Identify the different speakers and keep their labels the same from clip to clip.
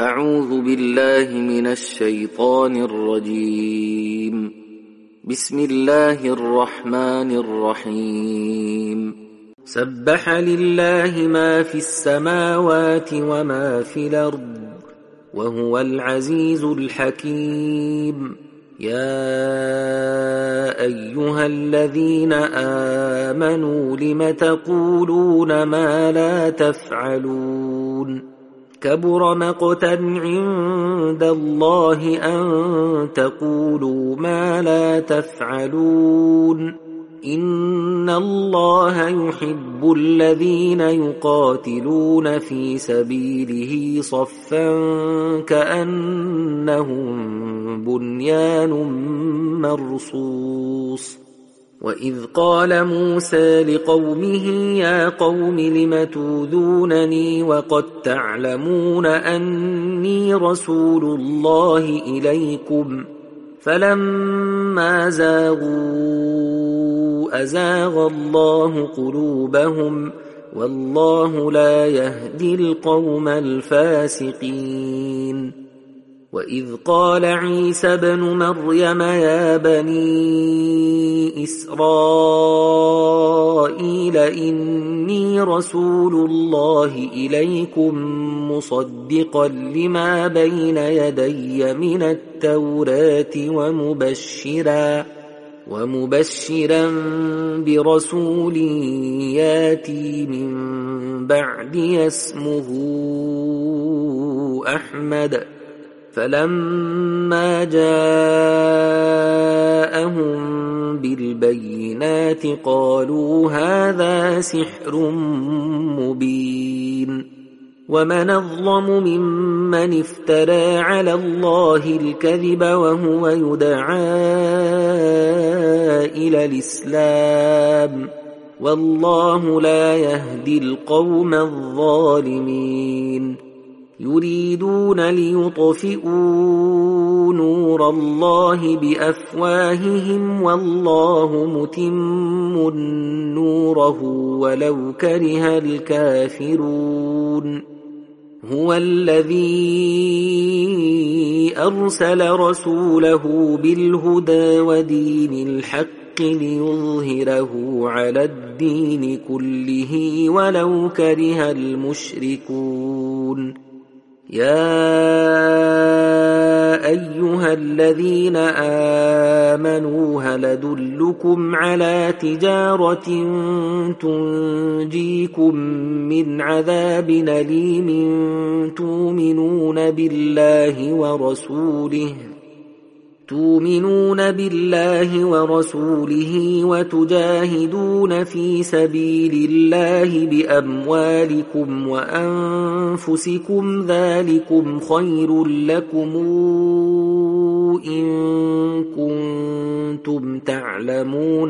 Speaker 1: أعوذ بالله من الشيطان الرجيم. بسم الله الرحمن الرحيم. سبح لله ما في السماوات وما في الأرض وهو العزيز الحكيم. يا أيها الذين آمنوا لم تقولون ما لا تفعلون؟ كبر مقتا عند الله أن تقولوا ما لا تفعلون. إن الله يحب الذين يقاتلون في سبيله صفا كأنهم بنيان مرصوص. وإذ قال موسى لقومه يا قوم لم تؤذونني وقد تعلمون أني رسول الله إليكم فلما زاغوا أزاغ الله قلوبهم والله لا يهدي القوم الفاسقين. وإذ قال عيسى ابن مريم يا بني إسرائيل إني رسول الله إليكم مصدقا لما بين يدي من التوراة ومبشرا برسول ياتي من بعدي اسمه أحمد. فلما جاءهم بالبينات قالوا هذا سحر مبين. ومن أظلم ممن افترى على الله الكذب وهو يدعى إلى الإسلام والله لا يهدي القوم الظالمين. يريدون ليطفئوا نور الله بأفواههم والله متم نوره ولو كره الكافرون. هو الذي أرسل رسوله بالهدى ودين الحق ليظهره على الدين كله ولو كره المشركون. يا أيها الذين آمنوا هل أدلكم على تجارة تنجيكم من عذاب أليم تؤمنون بالله ورسوله وتجاهدون في سبيل الله بأموالكم وأنفسكم ذلكم خير لكم إن كنتم تعلمون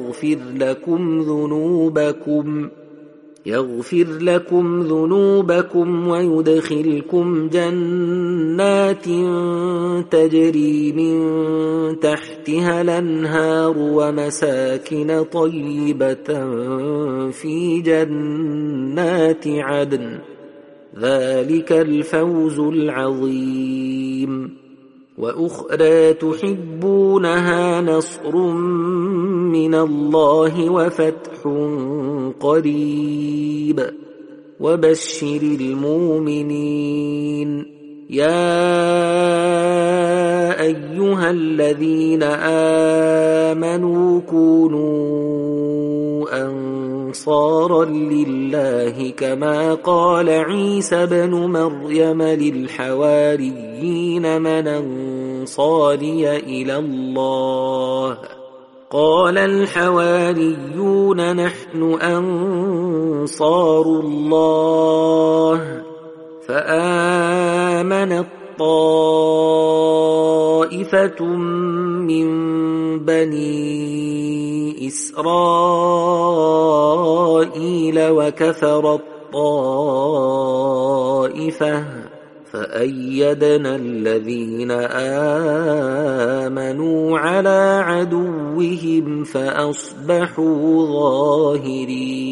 Speaker 1: يغفر لكم ذنوبكم ويدخلكم جنات تجري من تحتها الأنهار ومساكن طيبة في جنات عدن ذلك الفوز العظيم. وأخرى تحبونها نصر من الله وفتح قريب وبشر المؤمنين. يا أيها الذين آمنوا كونوا أنصارا لله كما قال عيسى بن مريم للحواريين من أنصاري إلى الله؟ قال الحواريون نحن أنصار الله. فآمنت طائفة من بني إسرائيل وكفرت طائفة فأيدنا الذين آمنوا على عدوهم فأصبحوا ظاهرين.